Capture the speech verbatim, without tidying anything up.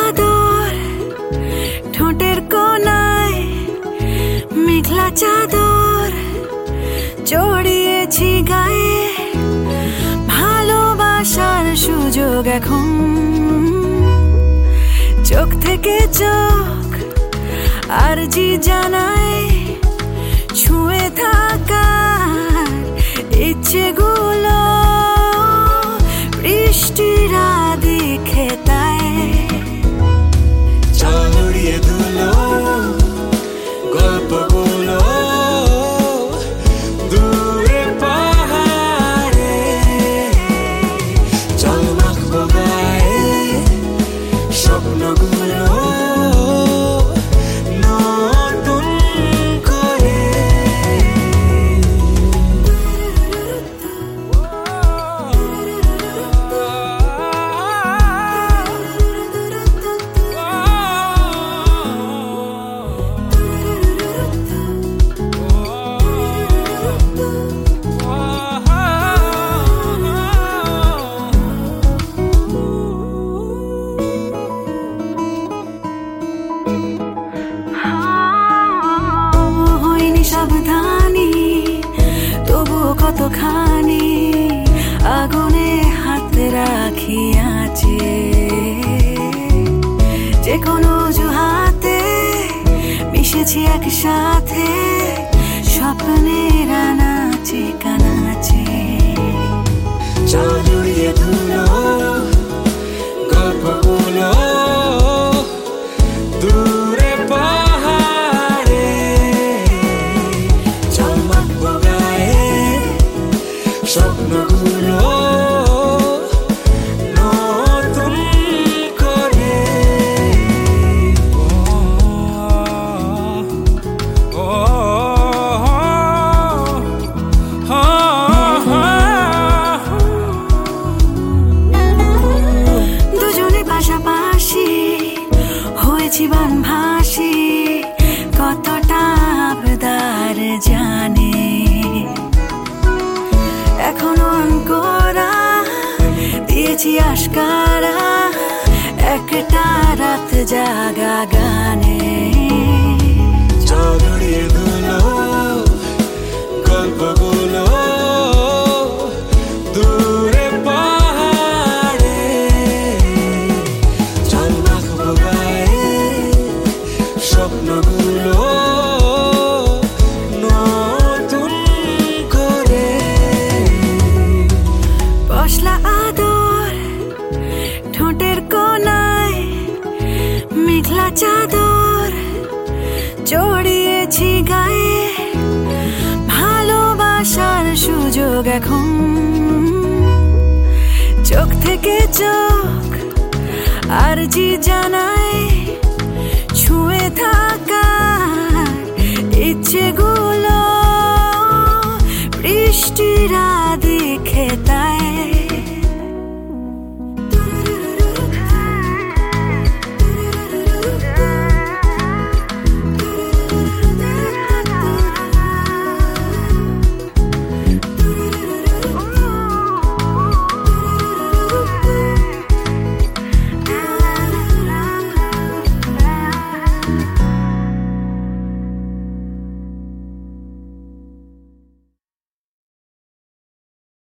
আদর ঠোঁটের কোনায় মেঘলা চাদর জড়িয়েছি গায়ে ভালোবাসার সুযোগ এখন চোখ থেকে চোখ আরজি জানায় ছুঁয়ে থাকার ইচ্ছেগুলো বৃষ্টিরা দেখে তাই চড়িয়ে ধুলো গল্পগুলো দূরে পাহাড়ে চল মাখবো গায়ে স্বপ্নগুলো নতুন করে সাবধানী তবুও কতখানি আগুনে হাত রাখি আছে যে কোনো অজুহাতে মিশেছি একসাথে স্বপ্নের আনাচে কানাচে চড়িয়ে ধুলো গল্পগুলো দূরে পাহাড়ে চল মাখবো গায়ে স্বপ্নগুলো নতুন করে দুজনে পাশাপাশি হয়েছি বানভাসি কতটা আবদার জানে এখনো অঙ্করা দিয়েছি আশকারা একটা রাত জাগা গানে চড়িয়ে ধুলো গল্পগুলো দূরে পাহাড়ে চল মাখবো গায়ে স্বপ্নগুলো নতুন করে পশলা আদর ঠোঁটের কোনায় মেঘলা চাদর জড়িয়েছি গায়ে ভালোবাসার সুযোগ এখন চোখ থেকে চোখ আরজি জানায় ছুঁয়ে থাকার ইচ্ছেগুলো বৃষ্টি